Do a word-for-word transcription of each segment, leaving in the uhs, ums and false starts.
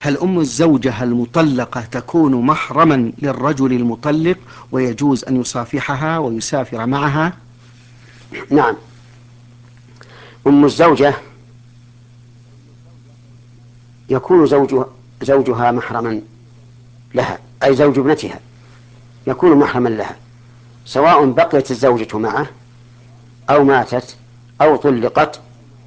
هل أم الزوجة المطلقة تكون محرما للرجل المطلق ويجوز أن يصافحها ويسافر معها؟ نعم، أم الزوجة يكون زوجها, زوجها محرما لها، أي زوج ابنتها يكون محرما لها، سواء بقيت الزوجة معه أو ماتت أو طلقت،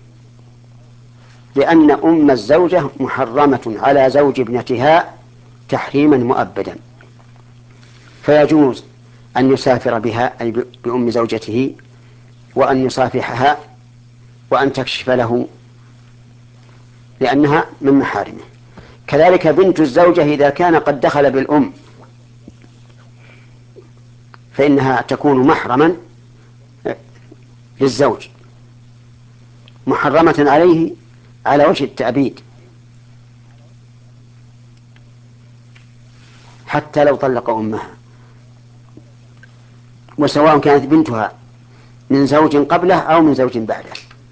لأن أم الزوجة محرمة على زوج ابنتها تحريما مؤبدا، فيجوز أن يسافر بها أي بأم زوجته، وأن يصافحها، وأن تكشف له، لأنها من محارمه. كذلك بنت الزوجة إذا كان قد دخل بالأم فإنها تكون محرما للزوج، محرمة عليه على وجه التأبيد حتى لو طلق أمها، وسواء كانت بنتها من زوج قبله أو من زوج بعده،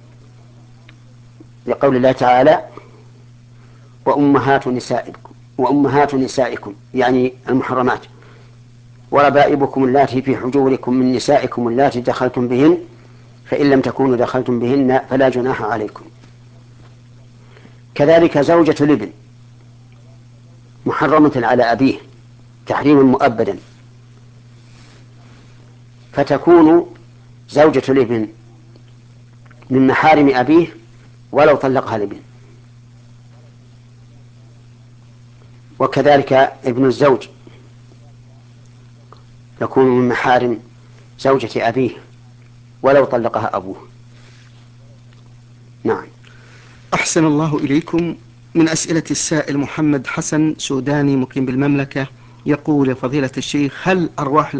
لقول الله تعالى: وأمهات نسائكم وأمهات نسائكم يعني المحرمات، وربائبكم اللاتي في حجوركم من نسائكم اللاتي دخلتم بهن فإن لم تكونوا دخلتم بهن فلا جناح عليكم. كذلك زوجة الابن محرمة على أبيه تحريما مؤبدا، فتكون زوجة الابن من محارم أبيه ولو طلقها الابن. وكذلك ابن الزوج يكون من محارم زوجة أبيه ولو طلقها أبوه. نعم. أحسن الله إليكم. من أسئلة السائل محمد حسن سوداني مقيم بالمملكة، يقول: يا فضيلة الشيخ، هل أرواح